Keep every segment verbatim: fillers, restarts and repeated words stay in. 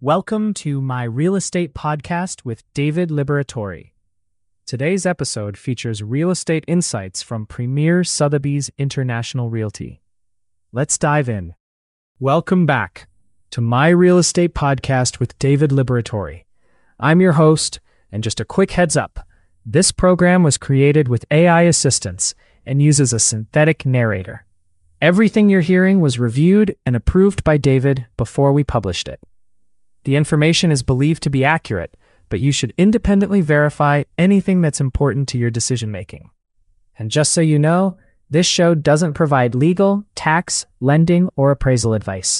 Welcome to my real estate podcast with David Liberatori. Today's episode features real estate insights from Premier Sotheby's International Realty. Let's dive in. Welcome back to my real estate podcast with David Liberatori. I'm your host, and just a quick heads up, this program was created with A I assistance and uses a synthetic narrator. Everything you're hearing was reviewed and approved by David before we published it. The information is believed to be accurate, but you should independently verify anything that's important to your decision-making. And just so you know, this show doesn't provide legal, tax, lending, or appraisal advice.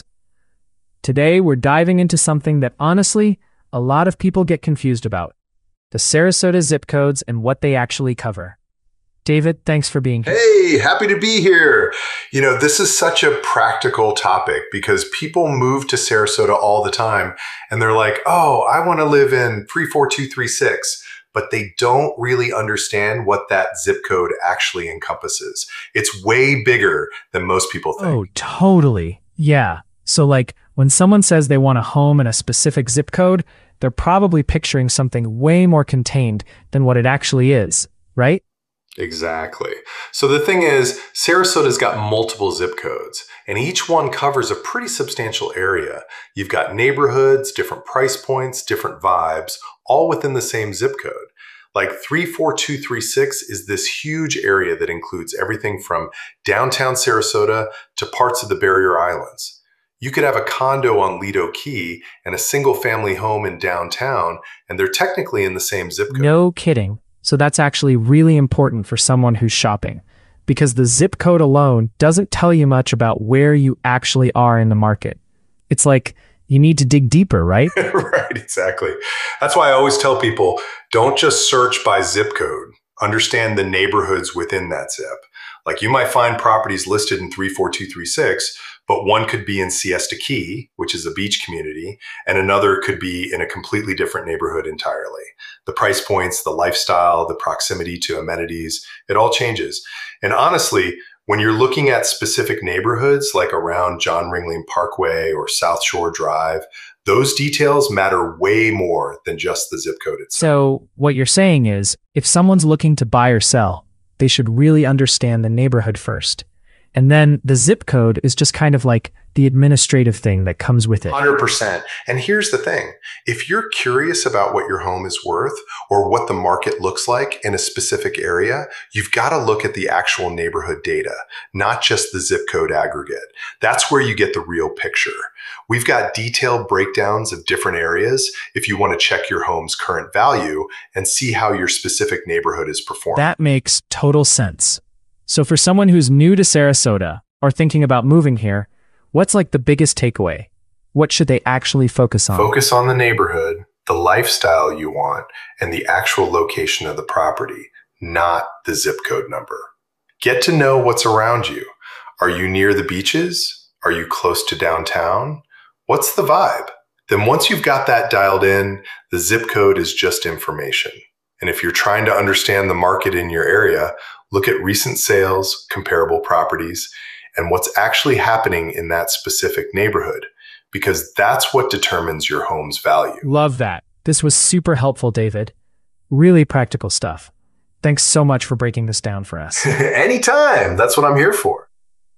Today, we're diving into something that honestly, a lot of people get confused about: the Sarasota zip codes and what they actually cover. David, thanks for being here. Hey, happy to be here. You know, this is such a practical topic because people move to Sarasota all the time and they're like, oh, I want to live in three four two three six, but they don't really understand what that zip code actually encompasses. It's way bigger than most people think. Oh, totally. Yeah. So like when someone says they want a home in a specific zip code, they're probably picturing something way more contained than what it actually is, right? Exactly. So the thing is, Sarasota's got multiple zip codes, and each one covers a pretty substantial area. You've got neighborhoods, different price points, different vibes, all within the same zip code. Like three four two three six is this huge area that includes everything from downtown Sarasota to parts of the Barrier Islands. You could have a condo on Lido Key and a single family home in downtown, and they're technically in the same zip code. No kidding. So that's actually really important for someone who's shopping, because the zip code alone doesn't tell you much about where you actually are in the market. It's like you need to dig deeper, right? Right, exactly. That's why I always tell people, don't just search by zip code. Understand the neighborhoods within that zip. Like you might find properties listed in three four two three six, but one could be in Siesta Key, which is a beach community, and another could be in a completely different neighborhood entirely. The price points, the lifestyle, the proximity to amenities, it all changes. And honestly, when you're looking at specific neighborhoods like around John Ringling Parkway or South Shore Drive, those details matter way more than just the zip code itself. So what you're saying is, if someone's looking to buy or sell, they should really understand the neighborhood first. And then the zip code is just kind of like the administrative thing that comes with it. one hundred percent. And here's the thing. If you're curious about what your home is worth or what the market looks like in a specific area, you've got to look at the actual neighborhood data, not just the zip code aggregate. That's where you get the real picture. We've got detailed breakdowns of different areas if you want to check your home's current value and see how your specific neighborhood is performing. That makes total sense. So for someone who's new to Sarasota or thinking about moving here, what's like the biggest takeaway? What should they actually focus on? Focus on the neighborhood, the lifestyle you want, and the actual location of the property, not the zip code number. Get to know what's around you. Are you near the beaches? Are you close to downtown? What's the vibe? Then once you've got that dialed in, the zip code is just information. And if you're trying to understand the market in your area, look at recent sales, comparable properties, and what's actually happening in that specific neighborhood, because that's what determines your home's value. Love that. This was super helpful, David. Really practical stuff. Thanks so much for breaking this down for us. Anytime. That's what I'm here for.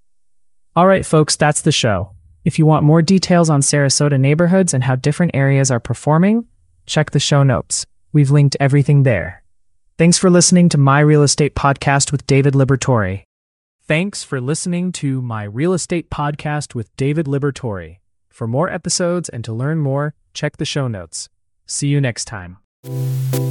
All right, folks, that's the show. If you want more details on Sarasota neighborhoods and how different areas are performing, check the show notes. We've linked everything there. Thanks for listening to My Real Estate Podcast with David Liberatori. Thanks for listening to My Real Estate Podcast with David Liberatori. For more episodes and to learn more, check the show notes. See you next time.